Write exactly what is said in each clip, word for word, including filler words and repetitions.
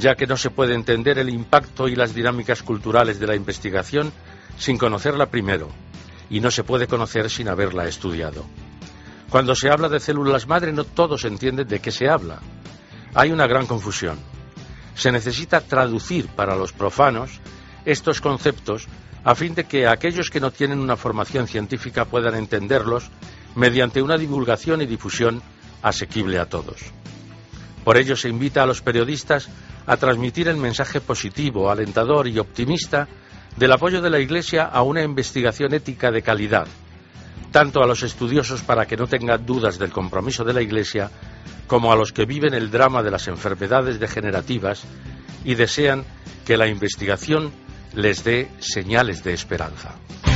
ya que no se puede entender el impacto y las dinámicas culturales de la investigación sin conocerla primero, y no se puede conocer sin haberla estudiado. Cuando se habla de células madre no todos entienden de qué se habla. Hay una gran confusión. Se necesita traducir para los profanos estos conceptos a fin de que aquellos que no tienen una formación científica puedan entenderlos mediante una divulgación y difusión asequible a todos. Por ello se invita a los periodistas a transmitir el mensaje positivo, alentador y optimista del apoyo de la Iglesia a una investigación ética de calidad, tanto a los estudiosos para que no tengan dudas del compromiso de la Iglesia, como a los que viven el drama de las enfermedades degenerativas y desean que la investigación les dé señales de esperanza.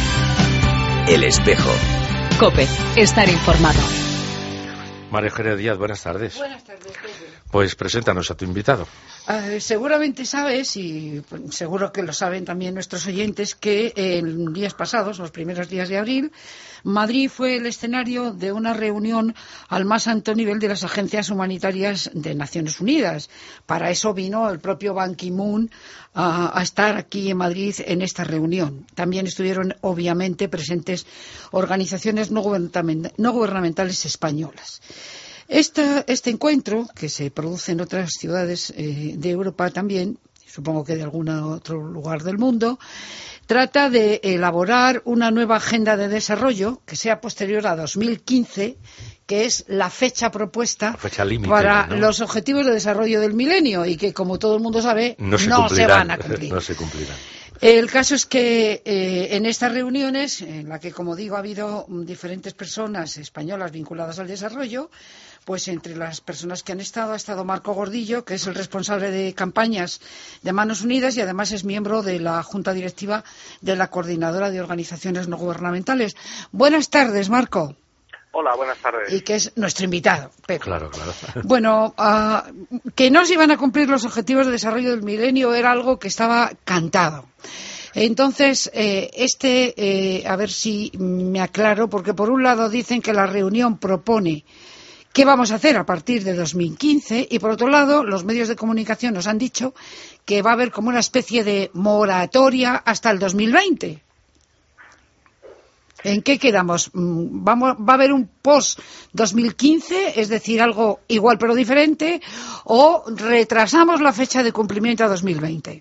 El Espejo. COPE. Estar informado. María Eugenia Díaz, buenas tardes. Buenas tardes, Pedro. Pues preséntanos a tu invitado. Uh, seguramente sabes, y pues, seguro que lo saben también nuestros oyentes, que en días pasados, los primeros días de abril, Madrid fue el escenario de una reunión al más alto nivel de las agencias humanitarias de Naciones Unidas. Para eso vino el propio Ban Ki-moon uh, a estar aquí en Madrid en esta reunión. También estuvieron, obviamente, presentes organizaciones no gubernamentales, no gubernamentales españolas. Esta, este encuentro, que se produce en otras ciudades eh, de Europa también, supongo que de algún otro lugar del mundo, trata de elaborar una nueva agenda de desarrollo que sea posterior a dos mil quince, que es la fecha propuesta la fecha límite, para ¿no? los objetivos de desarrollo del milenio y que, como todo el mundo sabe, no se, no se van a cumplir. No se cumplirán. El caso es que eh, en estas reuniones, en la que, como digo, ha habido diferentes personas españolas vinculadas al desarrollo, pues entre las personas que han estado ha estado Marco Gordillo, que es el responsable de campañas de Manos Unidas y además es miembro de la Junta Directiva de la Coordinadora de Organizaciones No Gubernamentales. Buenas tardes, Marco. Hola, buenas tardes. Y que es nuestro invitado, Pedro. Claro, claro. Bueno, uh, que no se iban a cumplir los objetivos de desarrollo del milenio era algo que estaba cantado. Entonces, eh, este, eh, a ver si me aclaro, porque por un lado dicen que la reunión propone qué vamos a hacer a partir de dos mil quince y por otro lado los medios de comunicación nos han dicho que va a haber como una especie de moratoria hasta el dos mil veinte. ¿En qué quedamos? ¿Vamos, ¿Va a haber un post dos mil quince, es decir, algo igual pero diferente, o retrasamos la fecha de cumplimiento a dos mil veinte?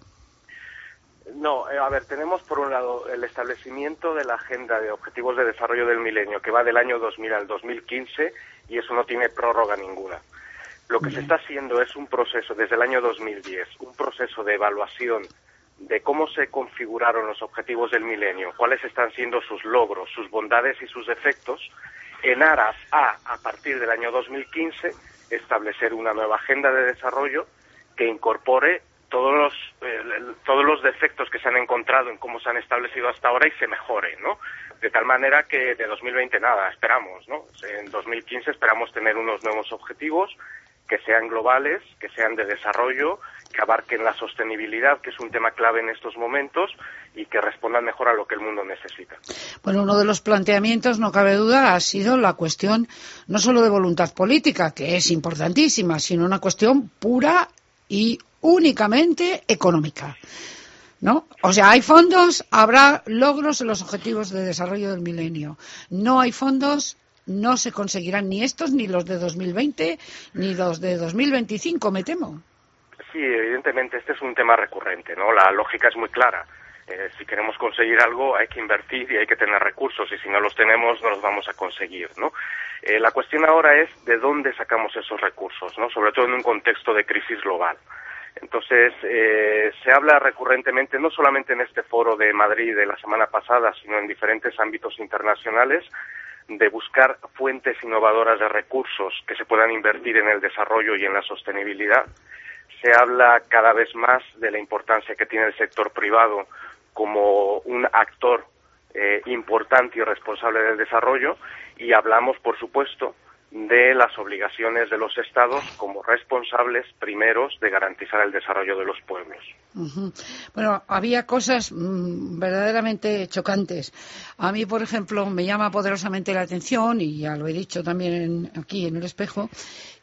No, eh, a ver, tenemos por un lado el establecimiento de la Agenda de Objetivos de Desarrollo del Milenio, que va del año dos mil al dos mil quince, y eso no tiene prórroga ninguna. Lo que Bien. se está haciendo es un proceso, desde el año dos mil diez, un proceso de evaluación de cómo se configuraron los objetivos del milenio, cuáles están siendo sus logros, sus bondades y sus defectos, en aras a, a partir del año dos mil quince, establecer una nueva agenda de desarrollo que incorpore todos los eh, todos los defectos que se han encontrado en cómo se han establecido hasta ahora y se mejore, ¿no? De tal manera que de dos mil veinte nada, esperamos, ¿no? En dos mil quince esperamos tener unos nuevos objetivos que sean globales, que sean de desarrollo, que abarquen la sostenibilidad, que es un tema clave en estos momentos, y que respondan mejor a lo que el mundo necesita. Bueno, uno de los planteamientos, no cabe duda, ha sido la cuestión no solo de voluntad política, que es importantísima, sino una cuestión pura y únicamente económica, ¿no? O sea, hay fondos, habrá logros en los objetivos de desarrollo del milenio. No hay fondos, no se conseguirán ni estos, ni los de dos mil veinte, ni los de dos mil veinticinco, me temo. Sí, evidentemente este es un tema recurrente, ¿no? La lógica es muy clara. Eh, si queremos conseguir algo hay que invertir y hay que tener recursos, y si no los tenemos no los vamos a conseguir, ¿no? Eh, la cuestión ahora es de dónde sacamos esos recursos, ¿no? Sobre todo en un contexto de crisis global. Entonces, eh, se habla recurrentemente, no solamente en este foro de Madrid de la semana pasada, sino en diferentes ámbitos internacionales, de buscar fuentes innovadoras de recursos que se puedan invertir en el desarrollo y en la sostenibilidad. Se habla cada vez más de la importancia que tiene el sector privado como un actor eh, importante y responsable del desarrollo, y hablamos, por supuesto, de las obligaciones de los Estados como responsables primeros de garantizar el desarrollo de los pueblos. Uh-huh. Bueno, había cosas mmm, verdaderamente chocantes. A mí, por ejemplo, me llama poderosamente la atención, y ya lo he dicho también en, aquí en El Espejo,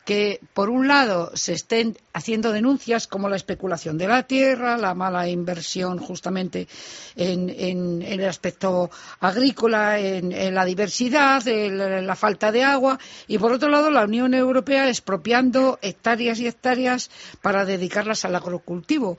que por un lado se estén haciendo denuncias como la especulación de la tierra, la mala inversión justamente en, en, en el aspecto agrícola, en, en la diversidad, en la falta de agua, y por otro lado la Unión Europea expropiando hectáreas y hectáreas para dedicarlas al agrocultivo.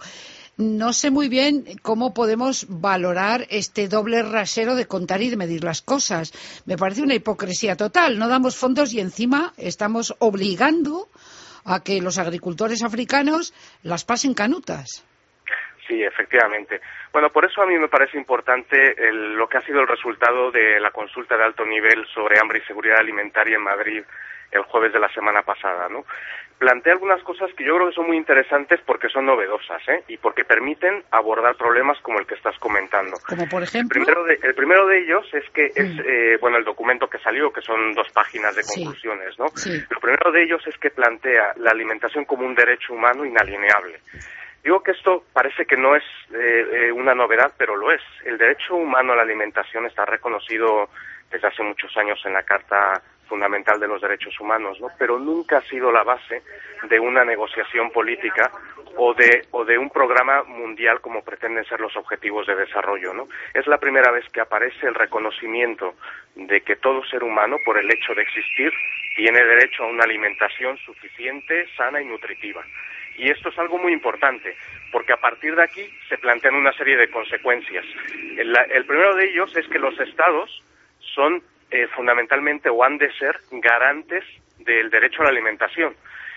No sé muy bien cómo podemos valorar este doble rasero de contar y de medir las cosas. Me parece una hipocresía total. No damos fondos y encima estamos obligando a que los agricultores africanos las pasen canutas. Sí, efectivamente. Bueno, por eso a mí me parece importante el, lo que ha sido el resultado de la consulta de alto nivel sobre hambre y seguridad alimentaria en Madrid el jueves de la semana pasada, ¿no? Plantea algunas cosas que yo creo que son muy interesantes porque son novedosas, ¿eh? Y porque permiten abordar problemas como el que estás comentando. Como por ejemplo. El primero de, el primero de ellos es que es, eh, bueno, el documento que salió, que son dos páginas de conclusiones, ¿no? Sí. Lo primero de ellos es que plantea la alimentación como un derecho humano inalienable. Digo que esto parece que no es eh, eh, una novedad, pero lo es. El derecho humano a la alimentación está reconocido desde hace muchos años en la Carta Fundamental de los Derechos Humanos, ¿no? Pero nunca ha sido la base de una negociación política o de o de un programa mundial como pretenden ser los objetivos de desarrollo, ¿no? Es la primera vez que aparece el reconocimiento de que todo ser humano, por el hecho de existir, tiene derecho a una alimentación suficiente, sana y nutritiva. Y esto es algo muy importante, porque a partir de aquí se plantean una serie de consecuencias. El, el primero de ellos es que los estados son eh, fundamentalmente o han de ser garantes del derecho a la alimentación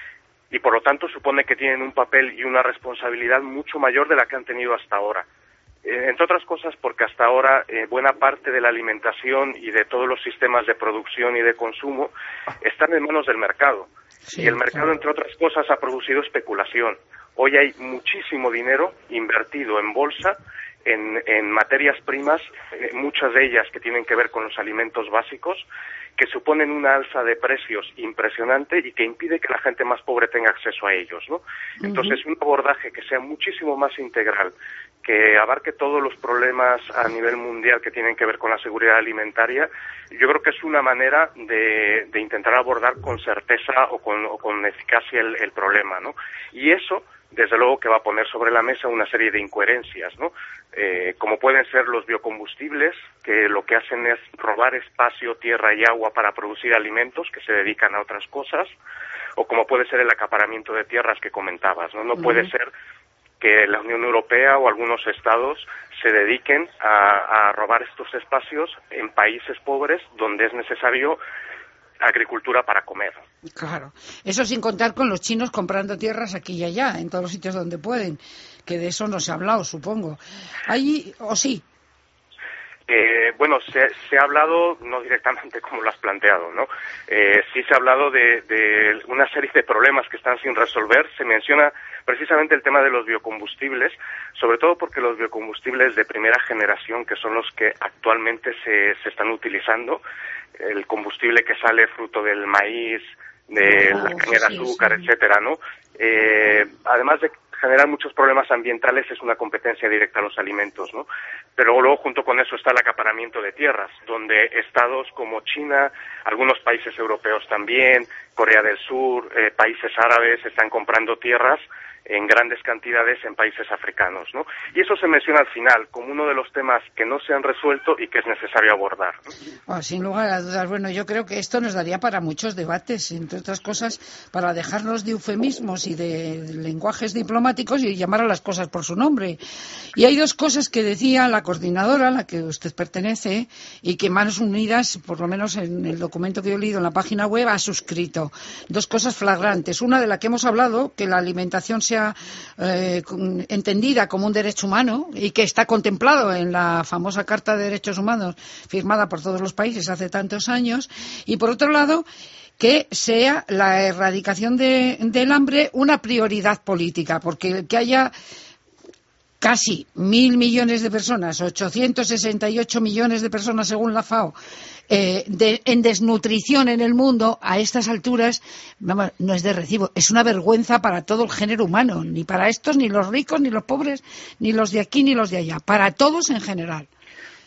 y por lo tanto supone que tienen un papel y una responsabilidad mucho mayor de la que han tenido hasta ahora. Eh, entre otras cosas porque hasta ahora eh, buena parte de la alimentación y de todos los sistemas de producción y de consumo están en manos del mercado. Sí, y el mercado, claro, entre otras cosas, ha producido especulación. Hoy hay muchísimo dinero invertido en bolsa, en, en materias primas, eh, muchas de ellas que tienen que ver con los alimentos básicos, que suponen una alza de precios impresionante y que impide que la gente más pobre tenga acceso a ellos, ¿no? Uh-huh. Entonces, un abordaje que sea muchísimo más integral, que abarque todos los problemas a nivel mundial que tienen que ver con la seguridad alimentaria, yo creo que es una manera de, de intentar abordar con certeza o con, o con eficacia el, el problema, ¿no? Y eso, desde luego, que va a poner sobre la mesa una serie de incoherencias, ¿no? Eh, como pueden ser los biocombustibles, que lo que hacen es robar espacio, tierra y agua para producir alimentos que se dedican a otras cosas, o como puede ser el acaparamiento de tierras que comentabas, ¿no? No uh-huh. puede ser que la Unión Europea o algunos estados se dediquen a, a robar estos espacios en países pobres donde es necesario agricultura para comer. Claro, eso sin contar con los chinos comprando tierras aquí y allá, en todos los sitios donde pueden, que de eso no se ha hablado, supongo. ¿Allí o sí? Eh, bueno, se, se ha hablado, no directamente como lo has planteado, ¿no? Eh, sí se ha hablado de, de una serie de problemas que están sin resolver. Se menciona precisamente el tema de los biocombustibles, sobre todo porque los biocombustibles de primera generación, que son los que actualmente se, se están utilizando, el combustible que sale fruto del maíz, de oh, la caña de azúcar, sí, sí. etcétera, ¿no? Eh, además de generar muchos problemas ambientales, es una competencia directa a los alimentos, ¿no? Pero luego junto con eso está el acaparamiento de tierras, donde estados como China, algunos países europeos también, Corea del Sur, eh, países árabes están comprando tierras en grandes cantidades en países africanos, ¿no? Y eso se menciona al final como uno de los temas que no se han resuelto y que es necesario abordar, ¿no? Oh, sin lugar a dudas. Bueno, yo creo que esto nos daría para muchos debates, entre otras cosas, para dejarnos de eufemismos y de lenguajes diplomáticos y llamar a las cosas por su nombre. Y hay dos cosas que decía la coordinadora, a la que usted pertenece, y que Manos Unidas, por lo menos en el documento que yo he leído en la página web, ha suscrito. Dos cosas flagrantes. Una de la que hemos hablado, que la alimentación sea Eh, entendida como un derecho humano y que está contemplado en la famosa Carta de Derechos Humanos firmada por todos los países hace tantos años, y por otro lado que sea la erradicación de, del hambre una prioridad política, porque que haya casi mil millones de personas, ochocientos sesenta y ocho millones de personas según la FAO, eh, de, en desnutrición en el mundo a estas alturas, vamos, no es de recibo, es una vergüenza para todo el género humano, ni para estos, ni los ricos, ni los pobres, ni los de aquí, ni los de allá, para todos en general.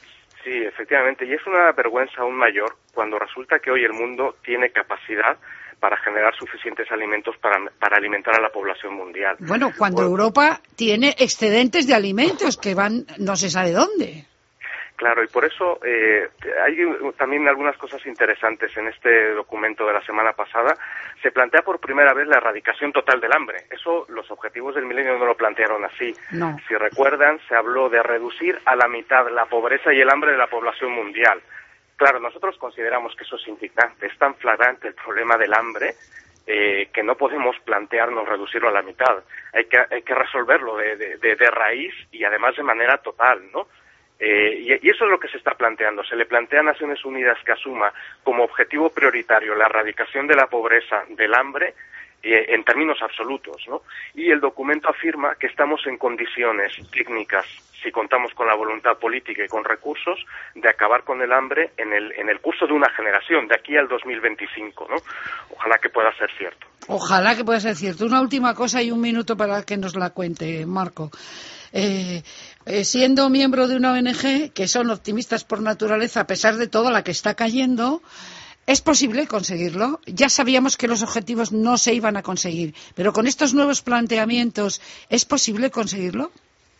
Sí, efectivamente, y es una vergüenza aún mayor cuando resulta que hoy el mundo tiene capacidad para generar suficientes alimentos para, para alimentar a la población mundial. Bueno, cuando bueno, Europa tiene excedentes de alimentos que van no se sabe dónde. Claro, y por eso eh, hay también algunas cosas interesantes en este documento de la semana pasada. Se plantea por primera vez la erradicación total del hambre. Eso los objetivos del milenio no lo plantearon así. No. Si recuerdan, se habló de reducir a la mitad la pobreza y el hambre de la población mundial. Claro, nosotros consideramos que eso es indignante. Es tan flagrante el problema del hambre eh, que no podemos plantearnos reducirlo a la mitad. Hay que, hay que resolverlo de, de, de, de raíz y además de manera total, ¿no? Eh, y, y eso es lo que se está planteando. Se le plantea a Naciones Unidas que asuma como objetivo prioritario la erradicación de la pobreza, del hambre, eh, en términos absolutos, ¿no? Y el documento afirma que estamos en condiciones técnicas, si contamos con la voluntad política y con recursos, de acabar con el hambre en el, en el curso de una generación, de aquí al dos mil veinticinco, ¿no? Ojalá que pueda ser cierto. Ojalá que pueda ser cierto. Una última cosa y un minuto para que nos la cuente, Marco. Eh, eh, siendo miembro de una O N G, que son optimistas por naturaleza, a pesar de toda la que está cayendo, ¿es posible conseguirlo? Ya sabíamos que los objetivos no se iban a conseguir, pero con estos nuevos planteamientos, ¿es posible conseguirlo?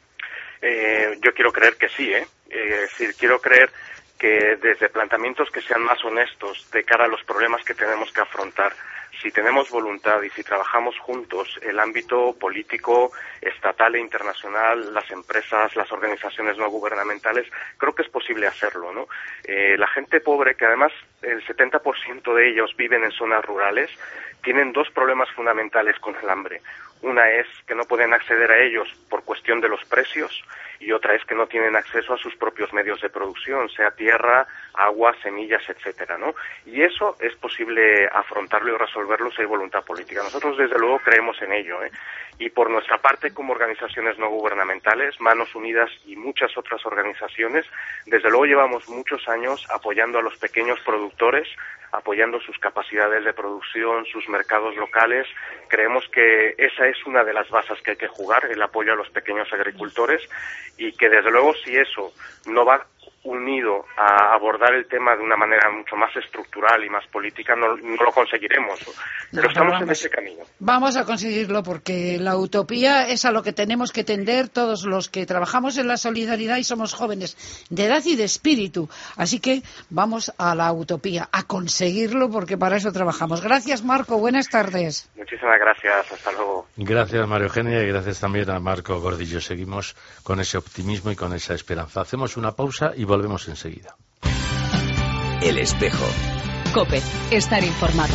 Eh, yo quiero creer que sí, ¿eh? Eh, es decir, quiero creer que desde planteamientos que sean más honestos de cara a los problemas que tenemos que afrontar, si tenemos voluntad y si trabajamos juntos, el ámbito político, estatal e internacional, las empresas, las organizaciones no gubernamentales, creo que es posible hacerlo, ¿no? Eh, la gente pobre, que además el setenta por ciento de ellos viven en zonas rurales, tienen dos problemas fundamentales con el hambre. Una es que no pueden acceder a ellos por cuestión de los precios y otra es que no tienen acceso a sus propios medios de producción, sea tierra, agua, semillas, etcétera, ¿no? Y eso es posible afrontarlo y resolverlo si hay voluntad política. Nosotros, desde luego, creemos en ello, ¿eh? Y por nuestra parte, como organizaciones no gubernamentales, Manos Unidas y muchas otras organizaciones, desde luego llevamos muchos años apoyando a los pequeños productores, apoyando sus capacidades de producción, sus mercados locales. Creemos que esa es una de las bases que hay que jugar, el apoyo a los pequeños agricultores, y que desde luego si eso no va unido a abordar el tema de una manera mucho más estructural y más política, no, no lo conseguiremos. Pero no, estamos vamos, en ese camino. Vamos a conseguirlo porque la utopía es a lo que tenemos que tender todos los que trabajamos en la solidaridad y somos jóvenes de edad y de espíritu. Así que vamos a la utopía, a conseguirlo porque para eso trabajamos. Gracias, Marco. Buenas tardes. Muchísimas gracias. Hasta luego. Gracias, María Eugenia, y gracias también a Marco Gordillo. Seguimos con ese optimismo y con esa esperanza. Hacemos una pausa y volvemos enseguida. El espejo. COPE. Estar informado.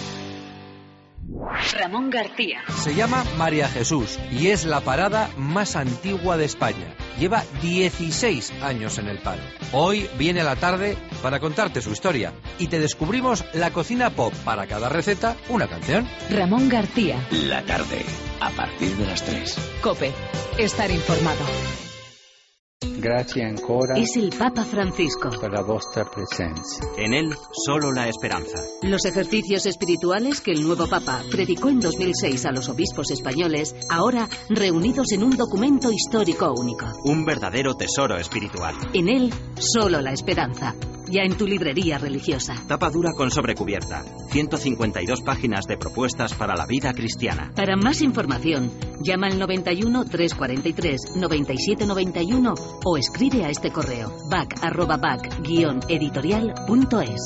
Ramón García. Se llama María Jesús y es la parada más antigua de España. Lleva dieciséis años en el paro. Hoy viene a la tarde para contarte su historia y te descubrimos la cocina pop. Para cada receta, una canción. Ramón García. La tarde, a partir de las tres. COPE. Estar informado. Grazie ancora Es el Papa Francisco. per la vostra presenza. En él, solo la esperanza. Los ejercicios espirituales que el nuevo Papa predicó en dos mil seis a los obispos españoles, ahora reunidos en un documento histórico único. Un verdadero tesoro espiritual. En él, solo la esperanza. Ya en tu librería religiosa. Tapa dura con sobrecubierta. ciento cincuenta y dos páginas de propuestas para la vida cristiana. Para más información, llama al noventa y uno, trescientos cuarenta y tres, noventa y siete noventa y uno o escribe a este correo bac arroba bac guion editorial punto es.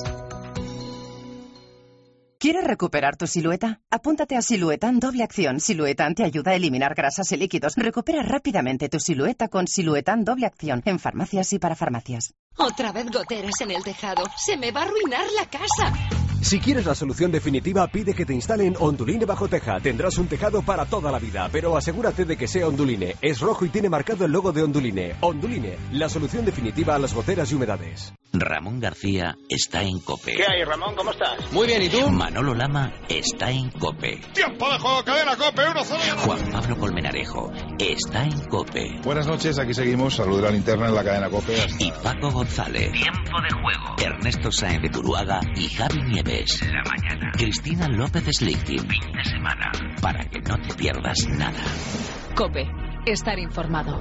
¿Quieres recuperar tu silueta? Apúntate a Siluetan Doble Acción. Siluetan te ayuda a eliminar grasas y líquidos. Recupera rápidamente tu silueta con Siluetan Doble Acción en farmacias y para farmacias. Otra vez goteras en el tejado. ¡Se me va a arruinar la casa! Si quieres la solución definitiva, pide que te instalen Onduline bajo teja. Tendrás un tejado para toda la vida, pero asegúrate de que sea Onduline. Es rojo y tiene marcado el logo de Onduline. Onduline, la solución definitiva a las goteras y humedades. Ramón García está en COPE. ¿Qué hay, Ramón? ¿Cómo estás? Muy bien, ¿y tú? Manolo Lama está en COPE. ¡Tiempo de juego! ¡Cadena COPE! ¡uno cero! Juan Pablo Colmenarejo está en COPE. Buenas noches, aquí seguimos. Salud de la linterna en la cadena COPE. Hasta... Y Paco González. Tiempo de juego. Ernesto Sáenz de Turuaga y Javi Nieves. La mañana. Cristina López Slichting. Fin de semana. Para que no te pierdas nada. COPE. Estar informado.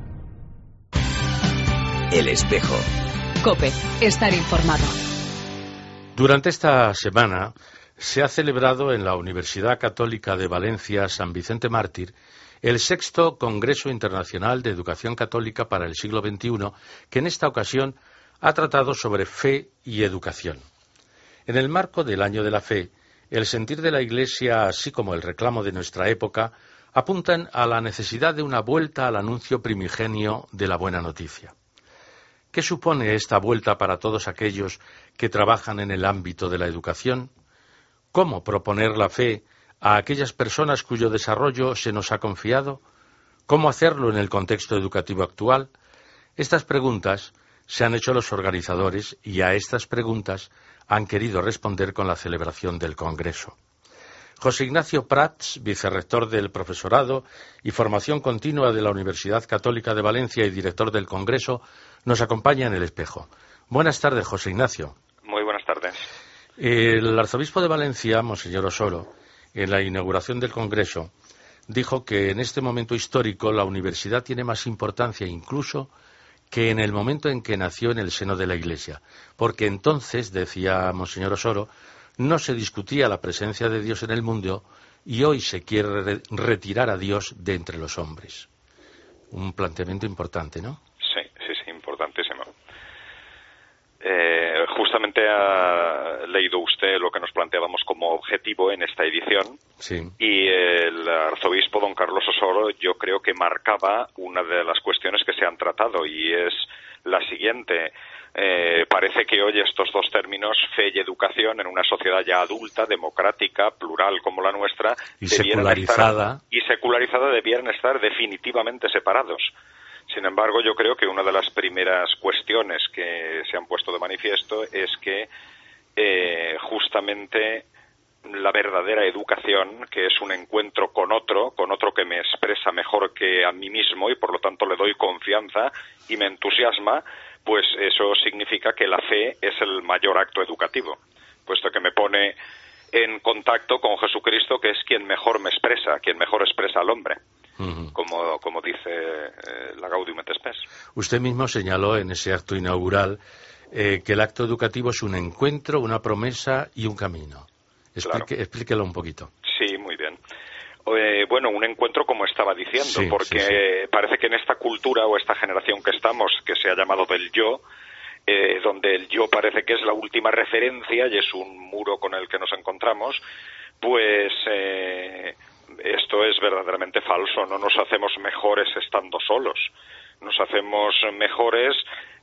El espejo. COPE. Estar informado. Durante esta semana se ha celebrado en la Universidad Católica de Valencia San Vicente Mártir el sexto Congreso Internacional de Educación Católica para el siglo veintiuno, que en esta ocasión ha tratado sobre fe y educación. En el marco del Año de la Fe, el sentir de la Iglesia, así como el reclamo de nuestra época, apuntan a la necesidad de una vuelta al anuncio primigenio de la buena noticia. ¿Qué supone esta vuelta para todos aquellos que trabajan en el ámbito de la educación? ¿Cómo proponer la fe a aquellas personas cuyo desarrollo se nos ha confiado? ¿Cómo hacerlo en el contexto educativo actual? Estas preguntas se han hecho los organizadores y a estas preguntas han querido responder con la celebración del Congreso. José Ignacio Prats, vicerrector del Profesorado y Formación Continua de la Universidad Católica de Valencia y director del Congreso, nos acompaña en el espejo. Buenas tardes, José Ignacio. Muy buenas tardes. El arzobispo de Valencia, Monseñor Osoro, en la inauguración del Congreso, dijo que en este momento histórico la universidad tiene más importancia incluso que en el momento en que nació en el seno de la Iglesia, porque entonces, decía Monseñor Osoro, no se discutía la presencia de Dios en el mundo y hoy se quiere re- retirar a Dios de entre los hombres. Un planteamiento importante, ¿no? Sí, sí, sí, importantísimo. Eh, justamente ha leído usted lo que nos planteábamos como objetivo en esta edición. Sí. Y el arzobispo don Carlos Osoro yo creo que marcaba una de las cuestiones que se han tratado y es la siguiente. Eh, parece que hoy estos dos términos, fe y educación, en una sociedad ya adulta, democrática, plural como la nuestra, y secularizada, estar, y secularizada debieran estar definitivamente separados. Sin embargo, yo creo que una de las primeras cuestiones que se han puesto de manifiesto es que eh, justamente la verdadera educación, que es un encuentro con otro, con otro que me expresa mejor que a mí mismo y por lo tanto le doy confianza y me entusiasma, pues eso significa que la fe es el mayor acto educativo, puesto que me pone en contacto con Jesucristo, que es quien mejor me expresa, quien mejor expresa al hombre. Uh-huh. Como, como dice eh, la Gaudium et Spes. Usted mismo señaló en ese acto inaugural eh, que el acto educativo es un encuentro, una promesa y un camino. Explique, claro. Explíquelo un poquito. Sí, muy bien. Eh, bueno, un encuentro como estaba diciendo, sí, porque sí, sí. parece que en esta cultura o esta generación que estamos, que se ha llamado del yo, eh, donde el yo parece que es la última referencia y es un muro con el que nos encontramos, pues... Eh, esto es verdaderamente falso. No nos hacemos mejores estando solos. Nos hacemos mejores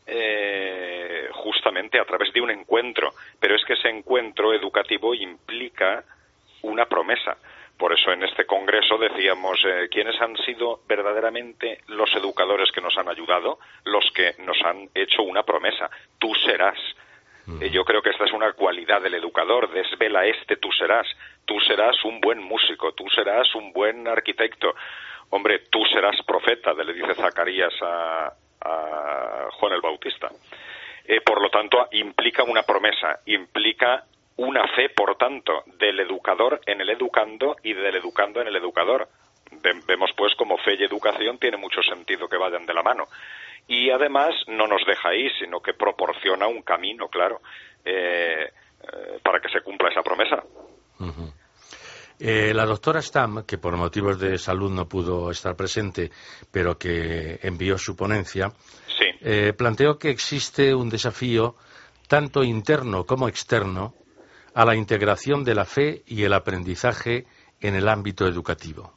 eh, justamente a través de un encuentro. Pero es que ese encuentro educativo implica una promesa. Por eso en este congreso decíamos, eh, ¿quiénes han sido verdaderamente los educadores que nos han ayudado? Los que nos han hecho una promesa. Tú serás. Eh, yo creo que esta es una cualidad del educador. Desvela este tú serás. Tú serás un buen músico, tú serás un buen arquitecto. Hombre, tú serás profeta, le dice Zacarías a, a Juan el Bautista. Eh, por lo tanto, implica una promesa, implica una fe, por tanto, del educador en el educando y del educando en el educador. Vemos, pues, como fe y educación tiene mucho sentido que vayan de la mano. Y además no nos deja ahí, sino que proporciona un camino, claro, eh, eh, para que se cumpla esa promesa. Uh-huh. Eh, la doctora Stam, que por motivos de salud no pudo estar presente, pero que envió su ponencia, sí. eh, planteó que existe un desafío tanto interno como externo a la integración de la fe y el aprendizaje en el ámbito educativo.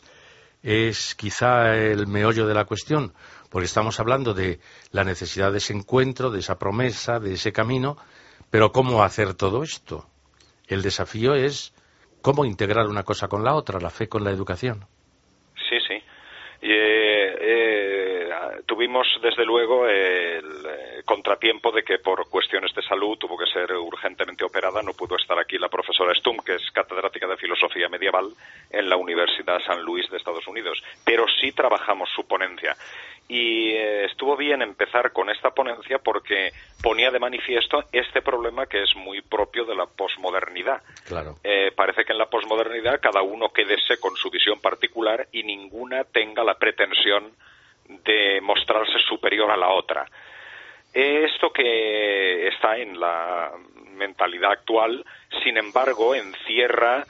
Es quizá el meollo de la cuestión, porque estamos hablando de la necesidad de ese encuentro, de esa promesa, de ese camino, pero ¿cómo hacer todo esto? El desafío es cómo integrar una cosa con la otra, la fe con la educación. Sí, sí. Y, eh, eh, tuvimos, desde luego, el eh, contratiempo de que por cuestiones de salud tuvo que ser urgentemente operada. No pudo estar aquí la profesora Stum, que es catedrática de Filosofía Medieval en la Universidad San Luis de Estados Unidos. Pero sí trabajamos su ponencia. Y eh, estuvo bien empezar con esta ponencia porque ponía de manifiesto este problema que es muy propio de la posmodernidad. Claro. Eh, parece que en la posmodernidad cada uno quédese con su visión particular y ninguna tenga la pretensión de mostrarse superior a la otra. Esto que está en la mentalidad actual, sin embargo, encierra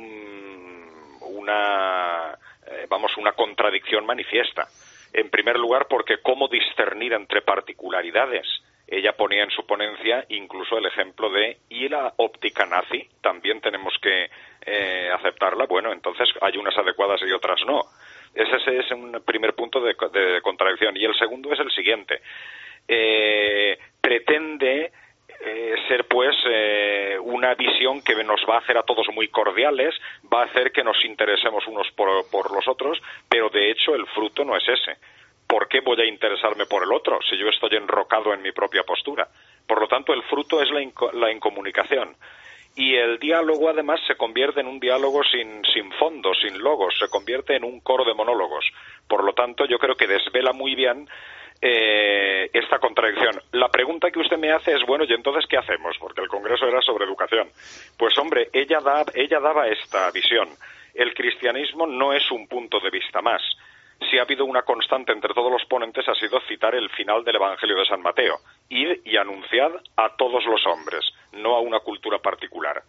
mmm, una, eh, vamos, una contradicción manifiesta. En primer lugar, porque cómo discernir entre particularidades. Ella ponía en su ponencia incluso el ejemplo de, ¿y la óptica nazi? También tenemos que eh, aceptarla. Bueno, entonces hay unas adecuadas y otras no. Ese es un primer punto de, de contradicción. Y el segundo es el siguiente. Eh, pretende eh, ser, pues, eh, una visión que nos va a hacer a todos muy cordiales, va a hacer que nos interesemos unos por, por los otros, pero de hecho el fruto no es ese. ¿Por qué voy a interesarme por el otro si yo estoy enrocado en mi propia postura? Por lo tanto, el fruto es la, inco- la incomunicación. Y el diálogo, además, se convierte en un diálogo sin, sin fondo, sin logos, se convierte en un coro de monólogos. Por lo tanto, yo creo que desvela muy bien eh, esta contradicción. La pregunta que usted me hace es, bueno, ¿y entonces qué hacemos? Porque el Congreso era sobre educación. Pues, hombre, ella, da, ella daba esta visión. El cristianismo no es un punto de vista más. Si ha habido una constante entre todos los ponentes ha sido citar el final del Evangelio de San Mateo. Id y anunciad a todos los hombres, no a una cultura particular.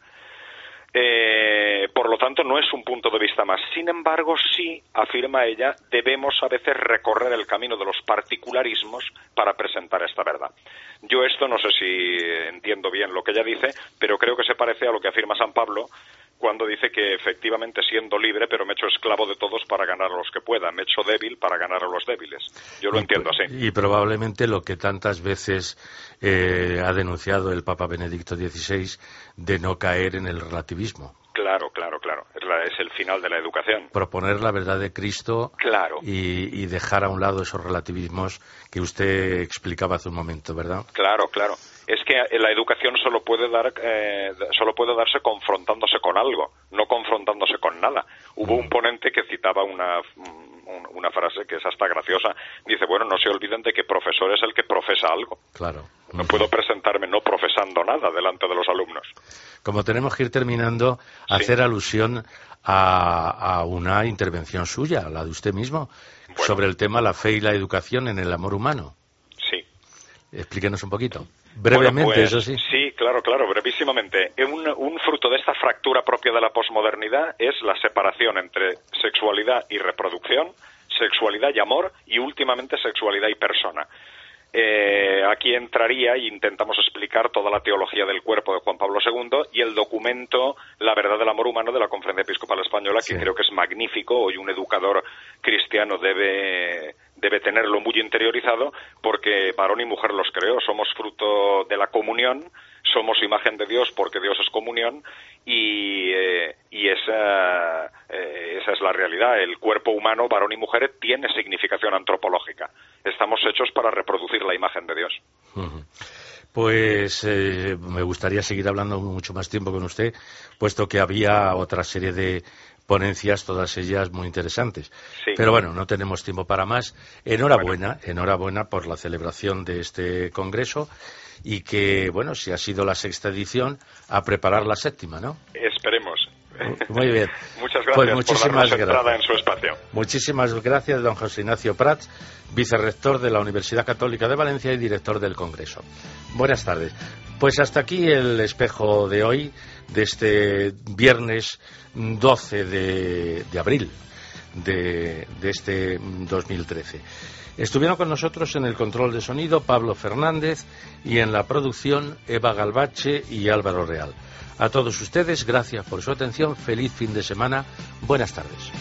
Eh, por lo tanto, no es un punto de vista más. Sin embargo, sí, afirma ella, debemos a veces recorrer el camino de los particularismos para presentar esta verdad. Yo esto no sé si entiendo bien lo que ella dice, pero creo que se parece a lo que afirma San Pablo cuando dice que efectivamente siendo libre, pero me he hecho esclavo de todos para ganar a los que pueda, me he hecho débil para ganar a los débiles. Yo lo y, entiendo así. Y probablemente lo que tantas veces eh, ha denunciado el Papa Benedicto dieciséis de no caer en el relativismo. Claro, claro, claro. Es, la, es el final de la educación. Proponer la verdad de Cristo, claro, y, y dejar a un lado esos relativismos que usted explicaba hace un momento, ¿verdad? Claro, claro. Es que la educación solo puede dar, eh, solo puede darse confrontándose con algo, no confrontándose con nada. Hubo un ponente que citaba una, una frase que es hasta graciosa. Dice, bueno, no se olviden de que profesor es el que profesa algo. Claro. No puedo presentarme no profesando nada delante de los alumnos. Como tenemos que ir terminando, sí, hacer alusión a, a una intervención suya, la de usted mismo, bueno, sobre el tema la fe y la educación en el amor humano. Sí. Explíquenos un poquito. Brevemente, bueno, pues, eso sí. Sí, claro, claro, brevísimamente. Un, un fruto de esta fractura propia de la posmodernidad es la separación entre sexualidad y reproducción, sexualidad y amor, y últimamente sexualidad y persona. Eh, aquí entraría y intentamos explicar toda la teología del cuerpo de Juan Pablo segundo y el documento La verdad del amor humano de la Conferencia Episcopal Española, que sí, creo que es magnífico. Hoy un educador cristiano debe, debe tenerlo muy interiorizado, porque varón y mujer los creó, somos fruto de la comunión, somos imagen de Dios porque Dios es comunión, y, eh, y esa, eh, esa es la realidad. El cuerpo humano, varón y mujer, tiene significación antropológica. Estamos hechos para reproducir la imagen de Dios. Uh-huh. Pues eh, me gustaría seguir hablando mucho más tiempo con usted, puesto que había otra serie de ponencias, todas ellas muy interesantes. Sí. Pero bueno, no tenemos tiempo para más. Enhorabuena, bueno. enhorabuena por la celebración de este congreso, y que, bueno, si ha sido la sexta edición, a preparar la séptima, ¿no? Esperemos. Muy bien. Muchas gracias pues muchísimas por darnos entrada gracias. en su espacio. Muchísimas gracias, don José Ignacio Prats, vicerrector de la Universidad Católica de Valencia y director del Congreso. Buenas tardes. Pues hasta aquí el espejo de hoy, de este viernes doce de, de abril de, de este dos mil trece. Estuvieron con nosotros en el control de sonido Pablo Fernández y en la producción Eva Galvache y Álvaro Real. A todos ustedes, gracias por su atención, feliz fin de semana, buenas tardes.